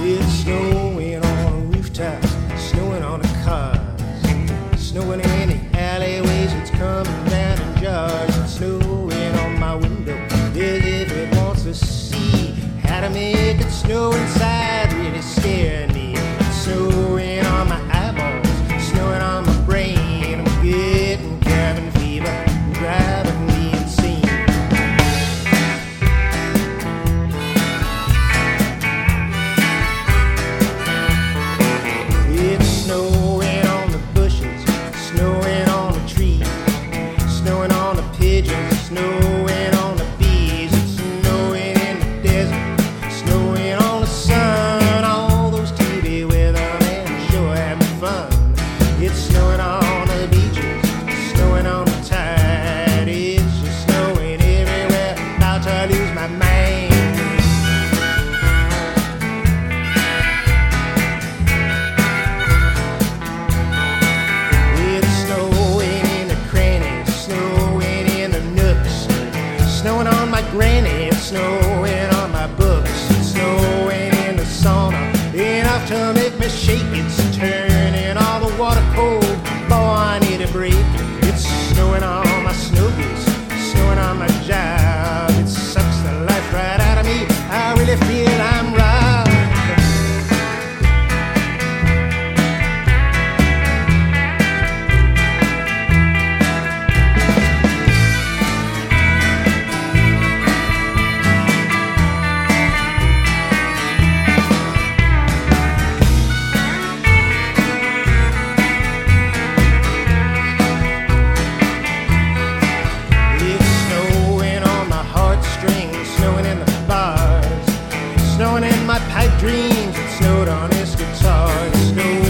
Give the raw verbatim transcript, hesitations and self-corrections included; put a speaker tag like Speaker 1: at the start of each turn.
Speaker 1: It's snowing on the rooftops, snowing on the cars, snowing in the alleyways, it's coming down in jars. It's snowing on my window, as if it wants to see how to make it snow inside, really scaring me. It's snowing on my eyeballs, snowing on my brain, I'm getting cabin fever, driving me insane. It's snowing on the bushes, snowing on the trees, snowing on the pigeons, snowing on the bees. It's snowing in the desert, snowing on the sun. All those T V weathermen sure having fun. It's snowing on the beaches, snowing on the tide. It's just snowing everywhere, about to lose my mind. Snowing on my granny, it's snowing on my books, it's snowing in the sauna, enough to make me shake. It's turning all the water cold, boy, I need a break. It's snowing on my snow boots, snowing on my job. It sucks the life right out of me, I really feel I'm robbed. Snowing in my pipe dreams, it snowed on his guitar. It snowed